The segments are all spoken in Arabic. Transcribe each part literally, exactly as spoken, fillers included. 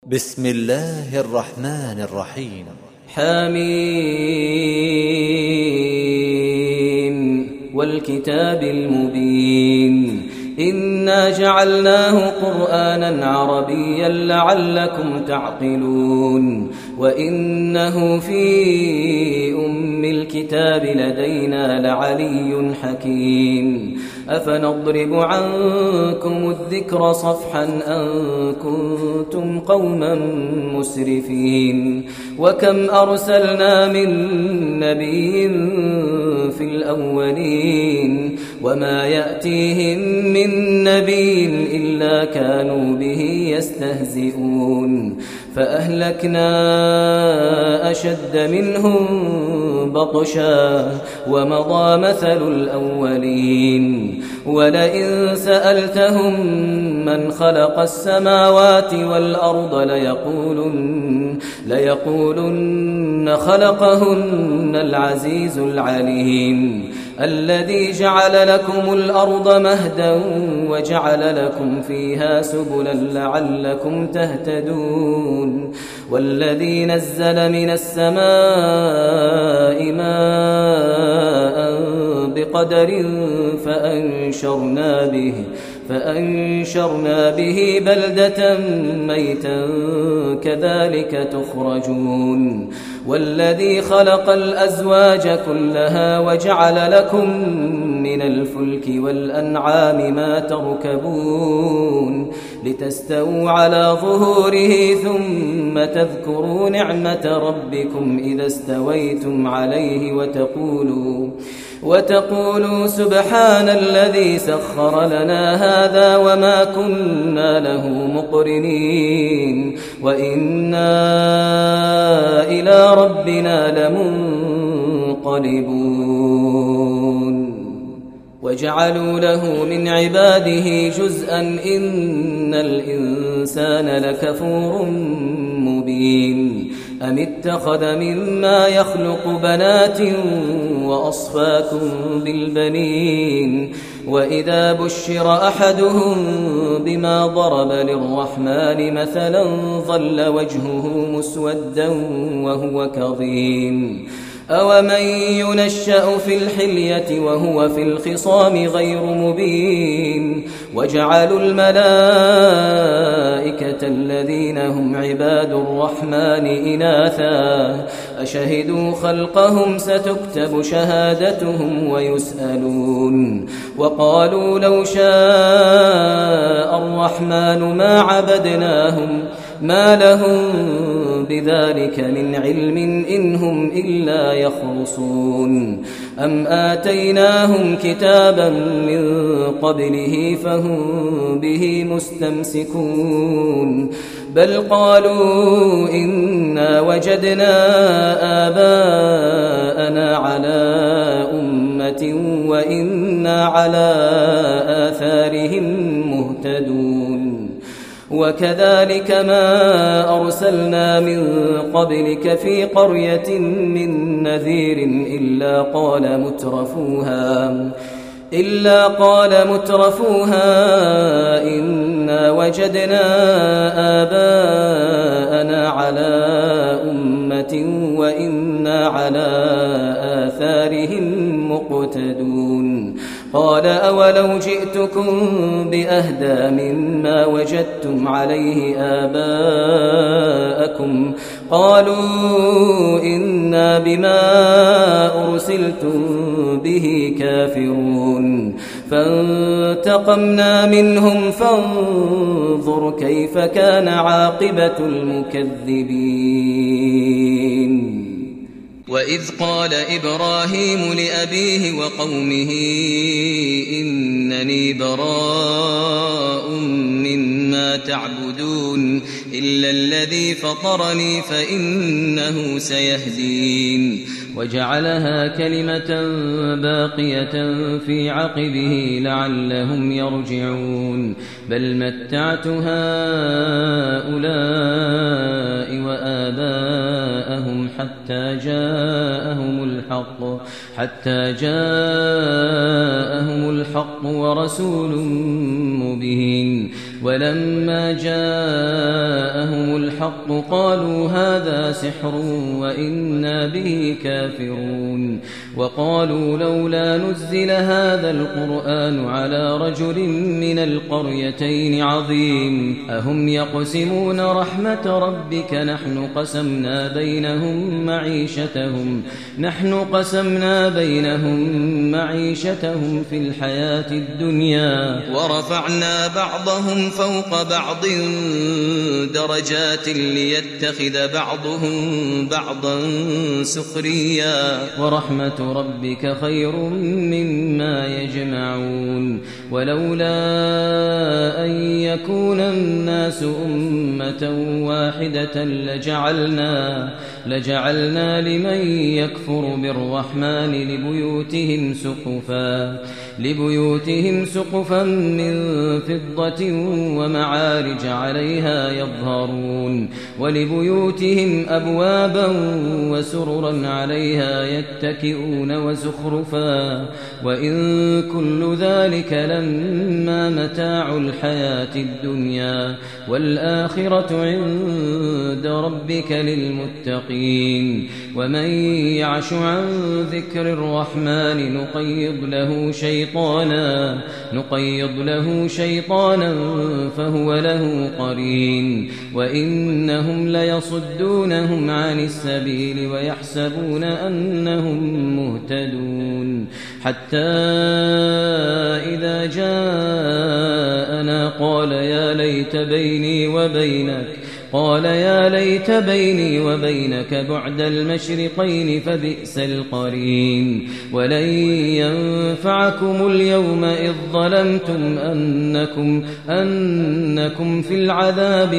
بسم الله الرحمن الرحيم. حميم والكتاب المبين إنا جعلناه قرآنا عربيا لعلكم تعقلون وإنه في أم الكتاب لدينا لعلي حكيم أفنضرب عنكم الذكر صفحا أن كنتم قوما مسرفين وكم أرسلنا من نبي في الأولين وما يأتيهم من نبي إلا كانوا به يستهزئون فأهلكنا أشد منهم بطشا ومضى مثل الأولين ولئن سألتهم من خلق السماوات والأرض ليقولن, ليقولن خلقهن العزيز العليم الذي جعل لكم الأرض مهدا وجعل لكم فيها سبلا لعلكم تهتدون والذي نزل من السماء ماء بقدر فأنشرنا به فأنشرنا به بلدة ميتا كذلك تخرجون والذي خلق الأزواج كلها وجعل لكم من الفلك والأنعام ما تركبون لتستووا على ظهوره ثم تذكروا نعمة ربكم إذا استويتم عليه وتقولوا وتقولوا سبحان الذي سخر لنا هذا وما كنا له مقرنين وإنا إلى ربنا لمنقلبون وجعلوا له من عباده جزءا إن الإنسان لكفور مبين أم اتخذ مما يخلق بنات وأصفاكم بالبنين وإذا بشر أحدهم بما ضرب للرحمن مثلا ظل وجهه مسودا وهو كظيم أومن ينشأ في الحلية وهو في الخصام غير مبين وجعلوا الملائكة الذين هم عباد الرحمن إناثا أشهدوا خلقهم ستكتب شهادتهم ويسألون وقالوا لو شاء الرحمن ما عبدناهم ما لهم بذلك من علم إن هم إلا يخرصون أم آتيناهم كتابا من قبله فهم به مستمسكون بل قالوا إنا وجدنا آباءنا على أمة وإنا على آثارهم مهتدون وكذلك ما أرسلنا من قبلك في قرية من نذير إلا قال مترفوها إلا قال مترفوها إنا وجدنا آباءنا على أمة وإنا على آثارهم مقتدون قال أولو جئتكم بأهدى مما وجدتم عليه آباءكم قالوا إنا بما أرسلتم به كافرون فانتقمنا منهم فانظر كيف كان عاقبة المكذبين وإذ قال إبراهيم لأبيه وقومه إنني براء مما تعبدون إلا الذي فطرني فإنه سيهدين وجعلها كلمة باقية في عقبه لعلهم يرجعون بل متعت هؤلاء وآباءهم حتى جاءهم الحق حتى جاءهم الحق ورسول مبين ولما جاءهم الحق قالوا هذا سحر وإنا به كافرون وقالوا لولا نزل هذا القرآن على رجل من القريتين عظيم أهم يقسمون رحمة ربك نحن قسمنا بينهم معيشتهم نحن قسمنا بينهم معيشتهم في الحياة الدنيا ورفعنا بعضهم فوق بعض درجات ليتخذ بعضهم بعضا سخريا ورحمة ربك خير مما يجمعون ولولا أن يكون الناس أمة واحدة لجعلنا لجعلنا لمن يكفر بالرحمن لبيوتهم سقفا لبيوتهم سقفا من فضة ومعارج عليها يظهرون ولبيوتهم أبوابا وسررا عليها يتكئون وزخرفا وإن كل ذلك لما متاع الحياة الدنيا والآخرة عند ربك للمتقين ومن يعش عن ذكر الرحمن نقيض له شيطانا نقيض له شيطانا فهو له قرين وإنهم ليصدونهم عن السبيل ويحسبون أنهم مهتدون حتى إذا جاءنا قال يا ليت بيني وبينك قال يا ليت بيني وبينك بعد المشرقين فبئس القرين ولن ينفعكم اليوم إذ ظلمتم أنكم, أنكم في العذاب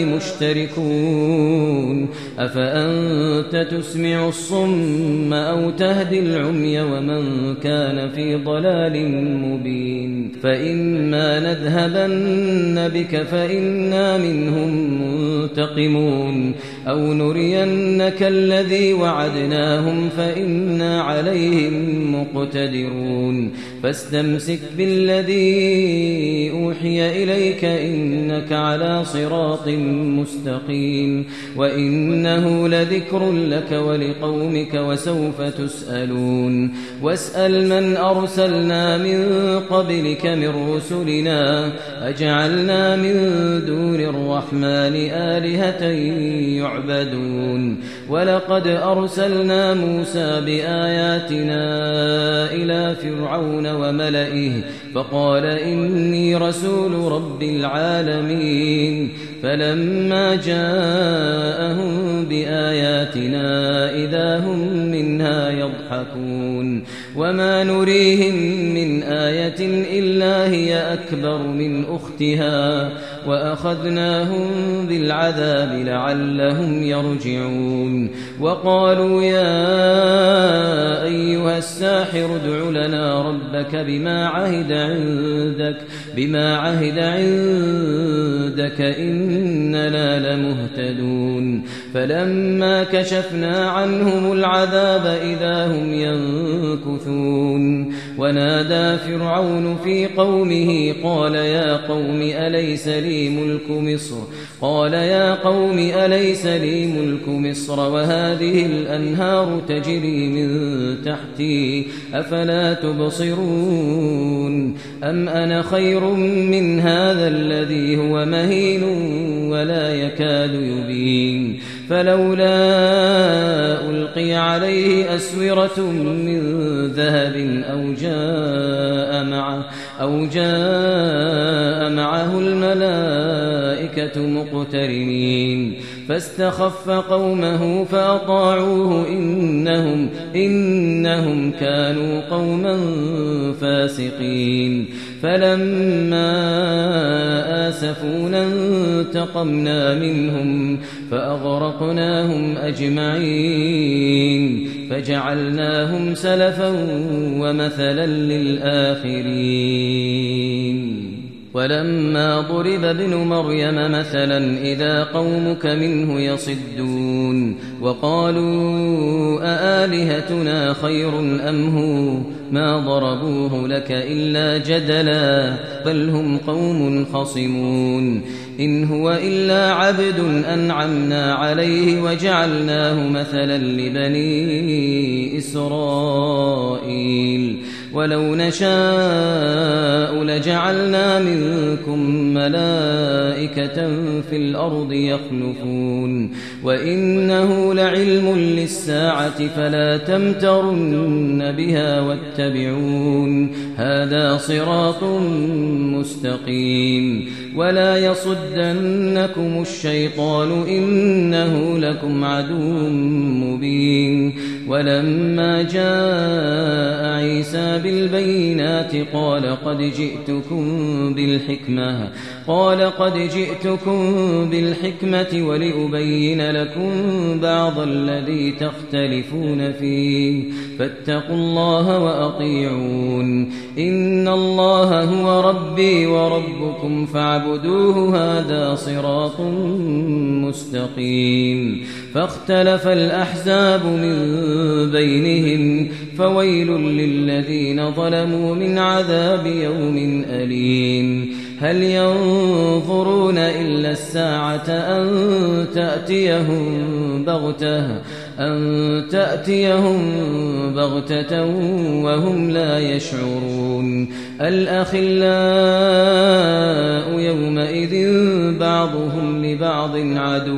مشتركون أفأنت تسمع الصم أو تهدي العمي ومن كان في ضلال مبين فإما نذهبن بك فإنا منهم منتقمون أو نرينك الذي وعدناهم فإنا عليهم مقتدرون فاستمسك بالذي أوحي إليك إنك على صراط مستقيم وإنه لذكر لك ولقومك وسوف تسألون واسأل من أرسلنا من قبلك من رسلنا أجعلنا من دون الرحمن آلهة يعبدون ولقد أرسلنا موسى بآياتنا إلى فرعون وملئه فقال إني رسول رب العالمين فلما جاءهم بآياتنا إذا هم منها يضحكون وما نريهم من آية إلا هي أكبر من أختها وأخذناهم بالعذاب لعلهم يرجعون وقالوا يا أيها الساحر ادع لنا ربك بما عهد عندك بما عهد عندك إننا لمهتدون فلما كشفنا عنهم العذاب إذا هم ينكثون ونادى فرعون في قومه قال يا قوم أليس لي ملك مصر قال يا قوم أليس لي ملك مصر وهذه الأنهار تجري من تحتي أفلا تبصرون أم أنا خير من هذا الذي هو مهين ولا يكاد يبين فلولا ألقي عليه أسورة من ذهب أو جاء معه أو جاء معه الملائكة مقترنين فاستخف قومه فأطاعوه إنهم إنهم كانوا قوما فاسقين فلما آسفونا انتقمنا منهم فأغرقناهم أجمعين فجعلناهم سلفا ومثلا للآخرين ولما ضرب ابن مريم مثلا إذا قومك منه يصدون وقالوا أآلهتنا خير أم هو ما ضربوه لك إلا جدلا بل هم قوم خصمون إن هو إلا عبد أنعمنا عليه وجعلناه مثلا لبني إسرائيل ولو نشاء لجعلنا منكم ملائكة في الأرض يخلفون وإنه لعلم للساعة فلا تمترن بها واتبعون هذا صراط مستقيم ولا يصدنكم الشيطان إنه لكم عدو مبين ولما جاء عيسى بالبينات قال قد جئتكم بالحكمة قال قد جئتكم بالحكمة ولأبين لكم بعض الذي تختلفون فيه فاتقوا الله وأطيعون إن الله هو ربي وربكم فاعبدوه هذا صراط مستقيم فاختلف الأحزاب من بينهم فويل للذين ظلموا من عذاب يوم أليم هل ينظرون إلا الساعة أن تأتيهم بغتة أن تأتيهم بغتة وهم لا يشعرون الأخلاء يومئذ بعضهم لبعض عدو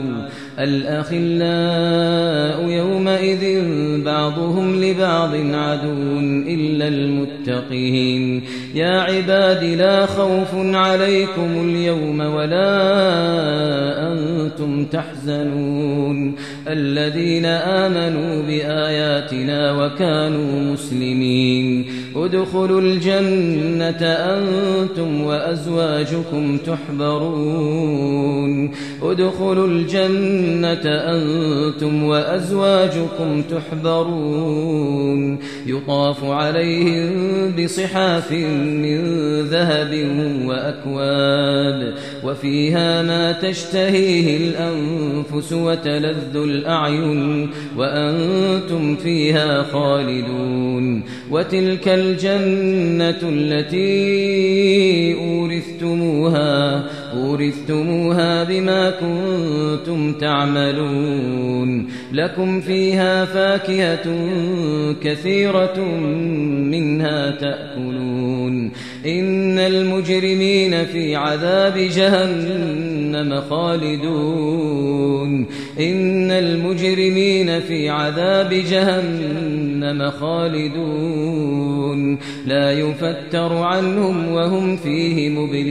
الأخلاء يومئذ بعضهم لبعض عدو إلا المتقين يا عباد لا خوف عليكم اليوم ولا أنتم تحزنون الذين آمنوا بآياتنا وكانوا مسلمين ادخلوا الجنة أنتم وأزواجكم تحبرون ادخلوا الجنة أنتم وأزواجكم تحبرون يطاف عليهم بصحاف من ذهب وأكواب وفيها ما تشتهيه الأنفس وتلذ الأعين وأنتم فيها خالدون وتلك الجنة التي أورثتموها أورثتموها بما كنتم تعملون لكم فيها فاكهة كثيرة منها تأكلون إن المجرمين في عذاب جهنم خالدون إن المجرمين في عذاب جهنم خالدون لا يفتر عنهم وهم فيه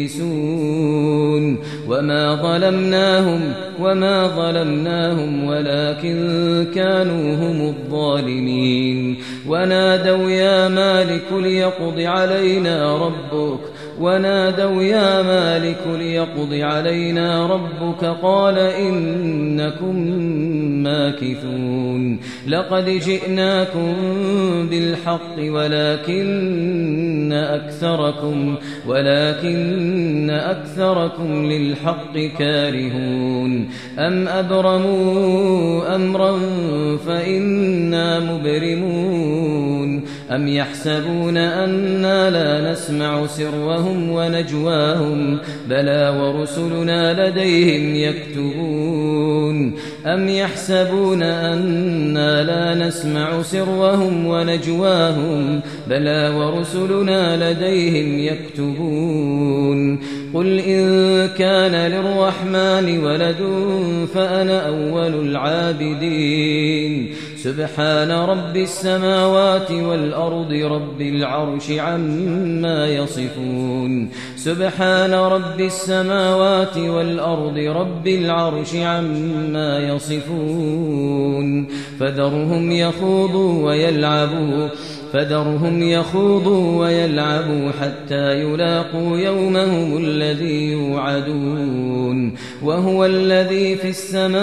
مبلسون وما ظلمناهم وما ظلمناهم ولكن كانوا هم الظالمين ونادوا يا مالك ليقض علينا ربك ونادوا يا مالك ليقض علينا ربك قال إنكم ماكثون لقد جئناكم بالحق ولكن أكثركم ولكن أكثركم للحق كارهون أم أبرموا أمرا فإنا مبرمون أم يحسبون أنا لا نسمع سرهم ونجواهم بلى ورسلنا لديهم يكتبون أم يحسبون أنا لا نسمع سرهم ونجواهم بلى ورسلنا لديهم يكتبون قل إن كان للرحمن ولد فأنا أول العابدين سبحان رب السماوات والأرض رب العرش عما يصفون سبحان رب السماوات والأرض رب العرش عما يصفون فذرهم يخوضوا ويلعبوا فذرهم يخوضوا ويلعبوا حتى يلاقوا يومهم الذي يوعدون وهو الذي في السماء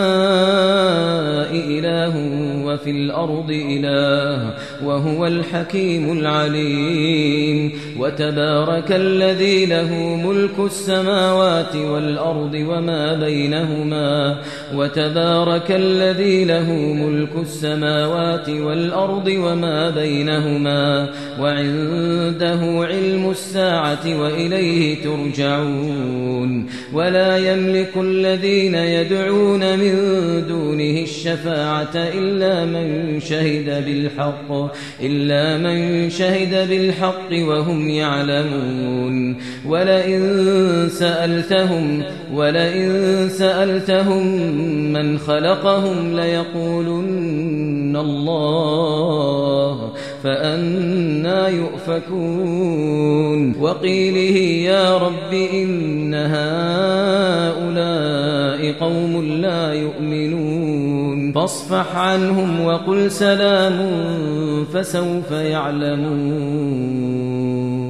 إله وفي الأرض إله وهو الحكيم العليم وتبارك الذي له ملك السماوات والأرض وما بينهما وتبارك الذي له ملك السماوات والأرض وما بينهما بينهما وعنده علم الساعة وإليه ترجعون ولا يملك الذين يدعون من دونه الشفاعة إلا من شهد بالحق إلا من شهد بالحق وهم يعلمون ولئن سألتهم ولئن سألتهم من خلقهم ليقولن الله فأنى يؤفكون وقيله يا رب إن هؤلاء قوم لا يؤمنون فاصفح عنهم وقل سلام فسوف يعلمون.